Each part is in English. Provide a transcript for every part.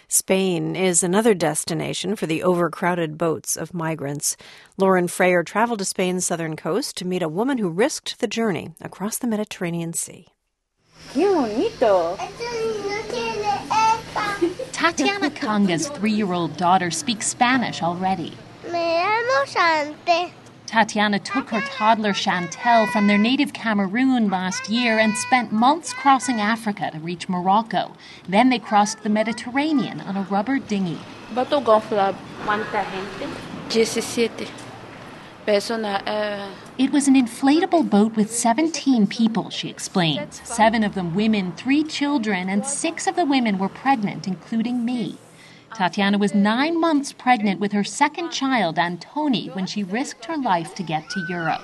Spain is another destination for the overcrowded boats of migrants. Lauren Freyer traveled to Spain's southern coast to meet a woman who risked the journey across the Mediterranean Sea. ¡Qué bonito! Tatiana Kanga's 3-year-old daughter speaks Spanish already. Me llamo Sante. Tatiana took her toddler Chantel from their native Cameroon last year and spent months crossing Africa to reach Morocco. Then they crossed the Mediterranean on a rubber dinghy. ¿Cuánta gente? 17 personas. It was an inflatable boat with 17 people, she explains. 7 of them women, 3 children, and 6 of the women were pregnant, including me. Tatiana was 9 months pregnant with her second child, Antoni, when she risked her life to get to Europe.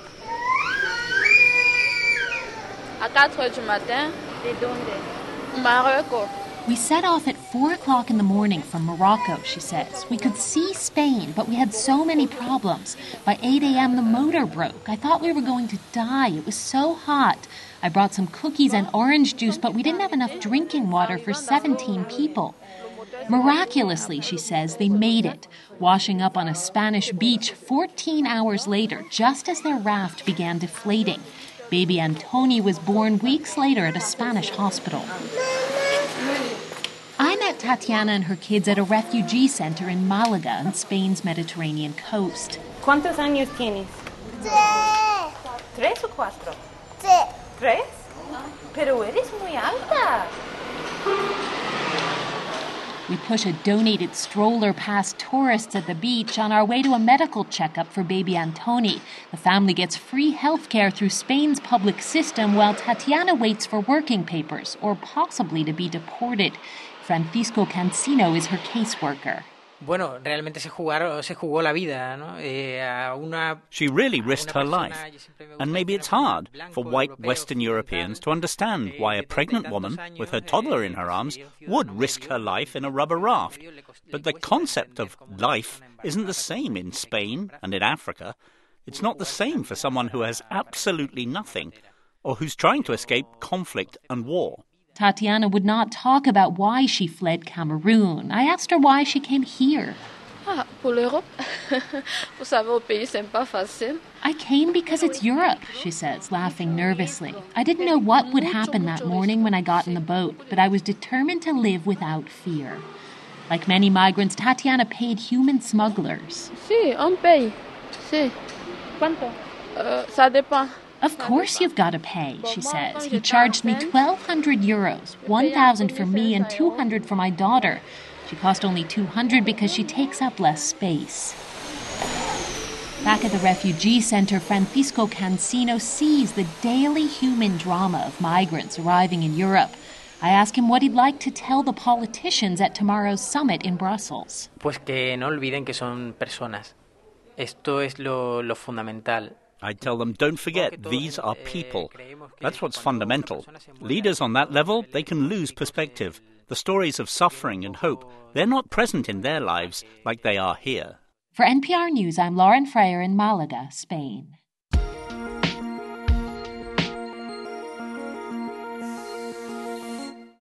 We set off at 4 o'clock in the morning from Morocco, she says. We could see Spain, but we had so many problems. By 8 a.m., the motor broke. I thought we were going to die. It was so hot. I brought some cookies and orange juice, but we didn't have enough drinking water for 17 people. Miraculously, she says, they made it, washing up on a Spanish beach 14 hours later, just as their raft began deflating. Baby Antoni was born weeks later at a Spanish hospital. I met Tatiana and her kids at a refugee center in Malaga on Spain's Mediterranean coast. ¿Cuántos años tienes? 3 o 4? 3? Pero eres muy alta. We push a donated stroller past tourists at the beach on our way to a medical checkup for baby Antoni. The family gets free health care through Spain's public system while Tatiana waits for working papers or possibly to be deported. Francisco Cancino is her caseworker. Bueno, realmente se jugó la vida, ¿no? She really risked her life. And maybe it's hard for white Western Europeans to understand why a pregnant woman with her toddler in her arms would risk her life in a rubber raft. But the concept of life isn't the same in Spain and in Africa. It's not the same for someone who has absolutely nothing or who's trying to escape conflict and war. Tatiana would not talk about why she fled Cameroon. I asked her why she came here. Pour l'Europe. Vous savez, au pays, c'est pas facile. I came because it's Europe, she says, laughing nervously. I didn't know what would happen that morning when I got in the boat, but I was determined to live without fear. Like many migrants, Tatiana paid human smugglers. Sí, on paye. Sí. ¿Cuánto? Ça dépend. Of course you've got to pay, she says. He charged me 1,200 euros, 1,000 for me and 200 for my daughter. She cost only 200 because she takes up less space. Back at the refugee center, Francisco Cancino sees the daily human drama of migrants arriving in Europe. I ask him what he'd like to tell the politicians at tomorrow's summit in Brussels. Pues que no olviden que son personas. Esto es lo fundamental. I tell them, don't forget, these are people. That's what's fundamental. Leaders on that level, they can lose perspective. The stories of suffering and hope, they're not present in their lives like they are here. For NPR News, I'm Lauren Freyer in Malaga, Spain.